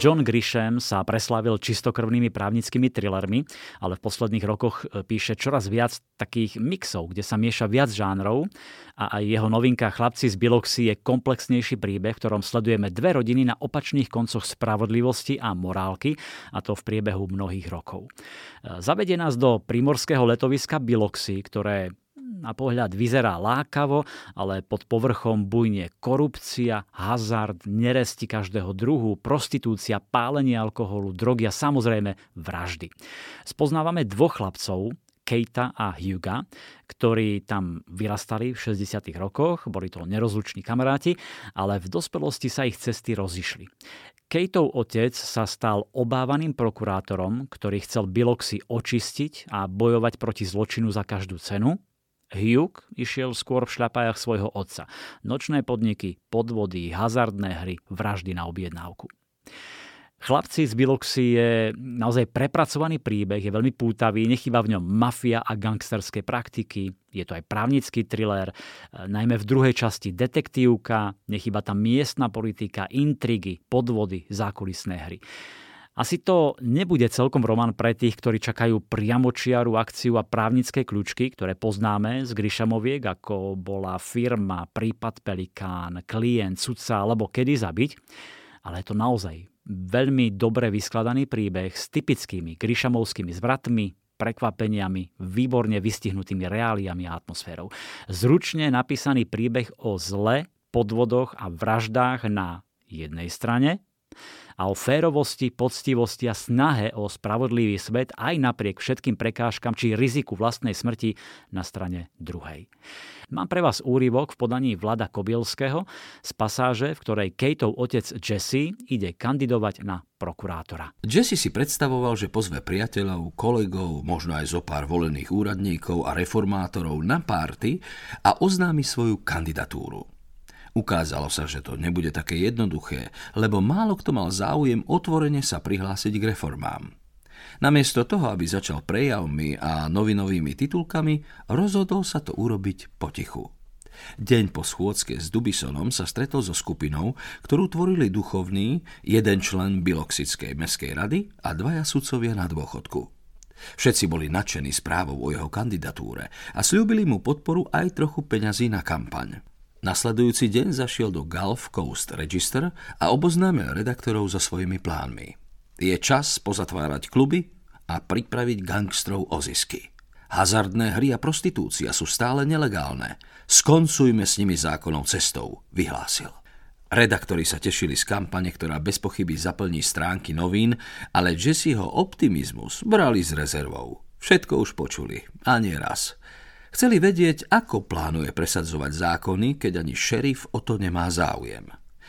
John Grisham sa preslávil čistokrvnými právnickými thrillermi, ale v posledných rokoch píše čoraz viac takých mixov, kde sa mieša viac žánrov a aj jeho novinka Chlapci z Biloxi je komplexnejší príbeh, v ktorom sledujeme dve rodiny na opačných koncoch spravodlivosti a morálky, a to v priebehu mnohých rokov. Zavedie nás do primorského letoviska Biloxi, ktoré na pohľad vyzerá lákavo, ale pod povrchom bujne korupcia, hazard, neresti každého druhu, prostitúcia, pálenie alkoholu, drogy a samozrejme vraždy. Spoznávame dvoch chlapcov, Katea a Hugha, ktorí tam vyrastali v 60. rokoch, boli to nerozluční kamaráti, ale v dospelosti sa ich cesty rozišli. Kateov otec sa stal obávaným prokurátorom, ktorý chcel Biloxi očistiť a bojovať proti zločinu za každú cenu. Hugh išiel skôr v šľapajách svojho otca. Nočné podniky, podvody, hazardné hry, vraždy na objednávku. Chlapci z Biloxi je naozaj prepracovaný príbeh, je veľmi pútavý, nechýba v ňom mafia a gangsterské praktiky, je to aj právnický thriller, najmä v druhej časti detektívka, nechýba tam miestna politika, intrigy, podvody, zákulisné hry. Asi to nebude celkom román pre tých, ktorí čakajú priamočiaru akciu a právnické kľúčky, ktoré poznáme z Grishamoviek, ako bola Firma, Prípad Pelikán, Klient, Sudca alebo Kedy zabiť. Ale je to naozaj veľmi dobre vyskladaný príbeh s typickými Grishamovskými zvratmi, prekvapeniami, výborne vystihnutými reáliami a atmosférou. Zručne napísaný príbeh o zle, podvodoch a vraždách na jednej strane a o férovosti, poctivosti a snahe o spravodlivý svet aj napriek všetkým prekážkam či riziku vlastnej smrti na strane druhej. Mám pre vás úryvok v podaní Vlada Kobielského z pasáže, v ktorej Kateov otec Jesse ide kandidovať na prokurátora. Jesse si predstavoval, že pozve priateľov, kolegov, možno aj zo pár volených úradníkov a reformátorov na párty a oznámi svoju kandidatúru. Ukázalo sa, že to nebude také jednoduché, lebo málo kto mal záujem otvorene sa prihlásiť k reformám. Namiesto toho, aby začal prejavmi a novinovými titulkami, rozhodol sa to urobiť potichu. Deň po schôdzke s Dubisonom sa stretol so skupinou, ktorú tvorili duchovní, jeden člen Biloxickej mestskej rady a dvaja sudcovia na dôchodku. Všetci boli nadšení správou o jeho kandidatúre a sľúbili mu podporu aj trochu peňazí na kampaň. Nasledujúci deň zašiel do Gulf Coast Register a oboznámil redaktorov so svojimi plánmi. Je čas pozatvárať kluby a pripraviť gangstrov o zisky. Hazardné hry a prostitúcia sú stále nelegálne. Skoncujme s nimi zákonnou cestou, vyhlásil. Redaktori sa tešili z kampane, ktorá bez pochyby zaplní stránky novín, ale Jesseho optimizmus brali s rezervou. Všetko už počuli, a nie raz. Chceli vedieť, ako plánuje presadzovať zákony, keď ani šerif o to nemá záujem.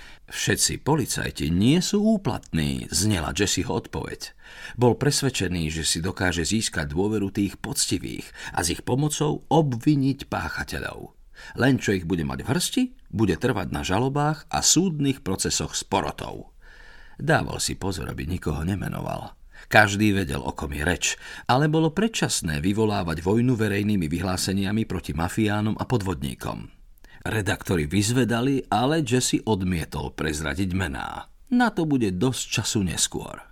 Všetci policajti nie sú úplatní, znela Jesseho odpoveď. Bol presvedčený, že si dokáže získať dôveru tých poctivých a s ich pomocou obviniť páchateľov. Len čo ich bude mať v hrsti, bude trvať na žalobách a súdnych procesoch s porotou. Dával si pozor, aby nikoho nemenoval. Každý vedel, o kom je reč, ale bolo predčasné vyvolávať vojnu verejnými vyhláseniami proti mafiánom a podvodníkom. Redaktori vyzvedali, ale Jesse odmietol prezradiť mená. Na to bude dosť času neskôr.